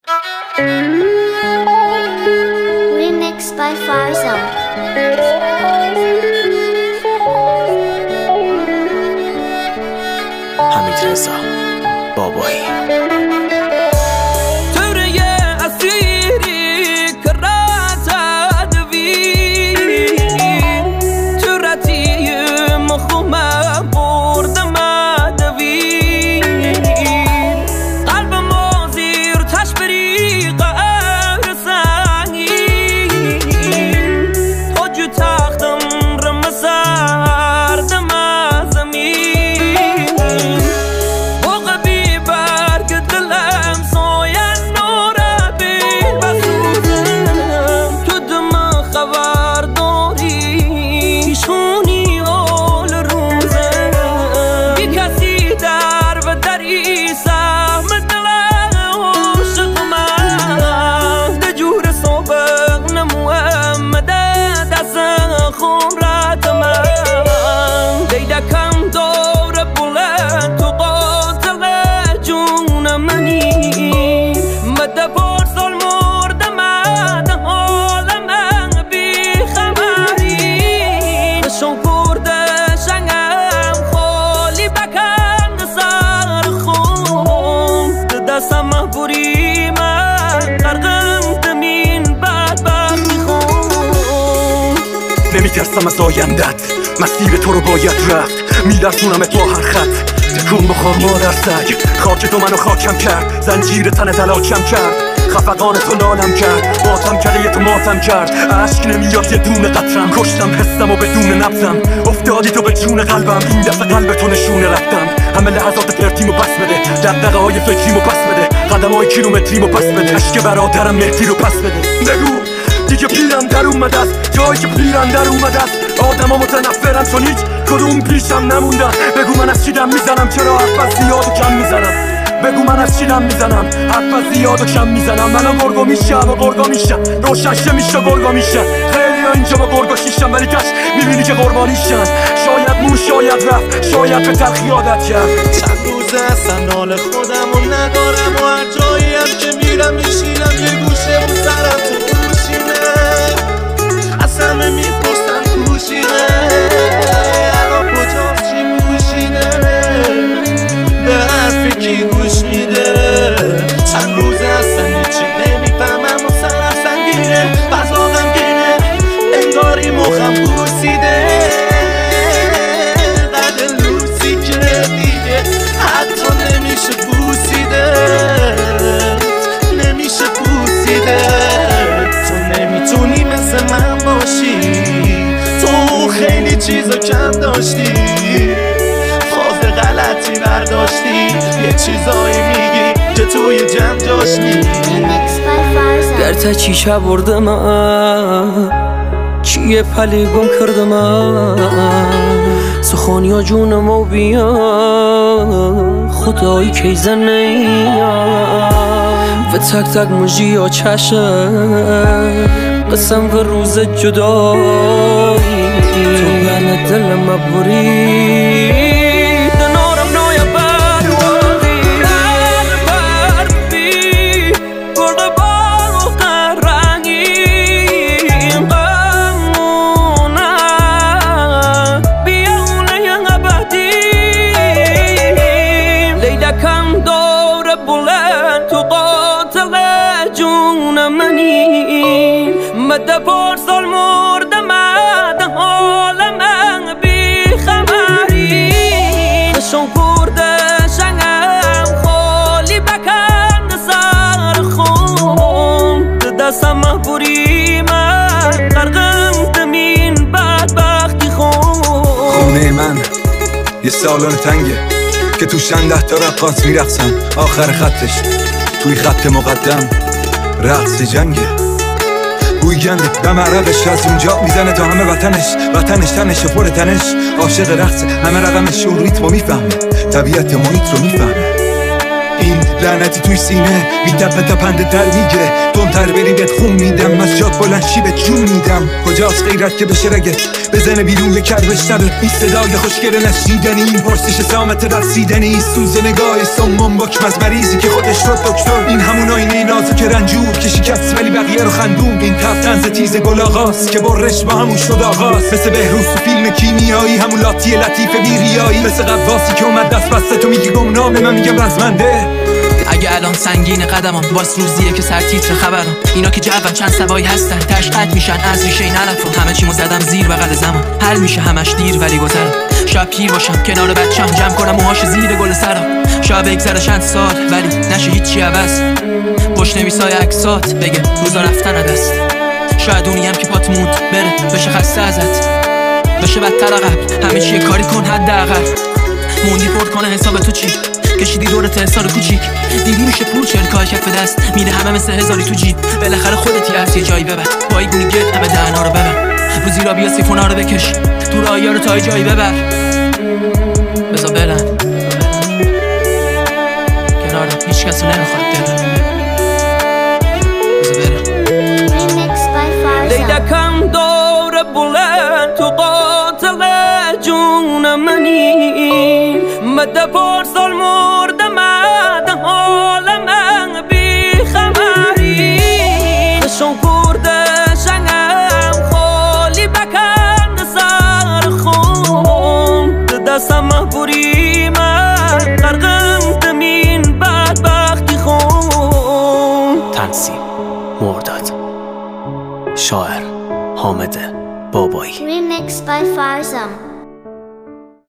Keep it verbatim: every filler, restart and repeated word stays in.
Remixed by Farzam. حمید رضا بابایی نمیترسم از آیندت، مسیر تو رو باید رفت، میلرزونم تو هر خط، تکون بخور مادر سگ. خاک تو منو خاکم کرد، زنجیر تن دلاکم کرد، خفقان تو لالم کرد، ماتم کرده تو ماتم کرد. عشق نمیاد یه دونه قطرم، کشتم حسم و بدون نبضم، افتادی تو به جون قلبم. این دفعه قلب تو نشونه رفتم، همه لحظات پرتیمو پس بده، دقدقه های فکریمو پس بده، قدم های کیلومتریمو پس بده، عشق برادرم مهدی رو پس بده. بگو دیگه پیرم در اومده است، جایی که پیرم در اومده است. آدم ها متنفرم چون هیچ کدوم پیشم نموندن. بگو من از چی دم میزنم، چرا حرف از زیاد و کم میزنم. بگو من از چی دم میزنم، حرف از زیاد و کم میزنم. منو گرگا میشم و گرگا میشم، روشنشه میشه گرگا میشم. خیلی ها اینجا با گرگا شیشم، ولی کش میبینی که قربانیشن. شاید مون شاید رفت، شاید به تلخی عادت کرد. چند روزه اصلا نال خودم و ندارم و هر جایی هم که میرم میشینم یه گوشه و سرم تو گوشیمه. از همه میپرسن گوشیمه، الان کجاست چی گوشیمه، به حرفی کی گوش میده. چند روزه اصلا هیچی نمیفهمم و سرم سنگینه، فضا غمگینه، انگاری مخم بوسیده. قد لوسی که دیگه حتی نمیشه بوسیده، نمیشه بوسیده. تو نمیتونی مثل من باشی، تو خیلی چیزا کم داشتی، فاز غلطی برداشتی، یه چیزایی میگی که توی جمع جاش نیستی. گرتا چیشا بردم چیه پلی گم کردم، سخونیا جونم و بیا خدایی کی زنیم و تک تک مجی یا چشم قسم و روز جدایی. تو بله دلم بری مده پارسال مردم ده حالم بی خبری. خشم کرده شنگم خالی بکن سر خون، دستم بری من غرقم دمین بدبختی خون. خونه من یه سالن تنگه که تو شنده تا رقاص میرقصن، آخر خطش توی خط مقدم رقص جنگه. بوی گنده دم عرقش از اونجا میزنه تا همه وطنش، وطنش تنش پر تنش، عاشق رقص همه رقمش و ریتمو میفهمه، طبیعت محیط رو میفهمه. این لعنتی توی سینه میتپه تا پنده در میگیره، دمتر بری بهت خون میدم، از جاد بلند شی بهت جون میدم. کجاست غیرت که بشه رگت بزنه بیرون یه کربش نبه، این صدای خوشگره نشیدنی، این پرسش سامت رسیدنی، سوز نگاه سمون بکم از مریضی که خودش رو دکتر. این همون آینه نازک رنجور که شکست ولی بقیه رو خندون. این تفتنز تیز گل آغاز که برش با همون شد آغاز. مثل بهروز تو فیلم کیمیایی، همون لاتی لطیف بیریایی. مثل قواسی که اومد دست بسته تو میگی گمنامه، من میگم رزمنده. اگه الان سنگین قدمم باز روزیه که سر تیتر خبرم. اینا که جوان چند سوایی هستن تش قطع میشن از ریشه نرفت. همه چیمو زدم زیر بغل زمان، حل میشه همش دیر ولی گذرم. شاید پیر باشم کنار بچم، جمع کنم موهاش زیر گل سرم. شاید بگذره چند سال ولی نشه هیچی عوض. پشت نویسای عکسات بگه روزا رفتن دست. شاید اونیم که پات موند بره بشه خسته ازت، بشه بدتر قبل. همه چیه کاری کن حداقل. موندی پر کنه حساب تو چی؟ کشیدی دورت حسار کوچیک، دیدی میشه پول چرکای کف دست. میده همه مثل هزاری تو جیب، بالاخره خودتی از یه جایی ببر. پایی گونی گرد همه دهنا رو ببر. روزی را بیا سیفونا رو بکش، دور آیا رو تا جایی ببر. بزا برن کنارم، هیچ کسو نمیخواد دلم. بزا برن. لیدکم دور بلند تو قاتل جون منی. مده پارسال مرده مده حال من بی خبری. خشون کرده شنگم خالی بکن سر خون. دستم محبوری من غرقم دمین بدبختی خون. تنظیم مرداد، شاعر حامد بابایی. Remixed by Farzam.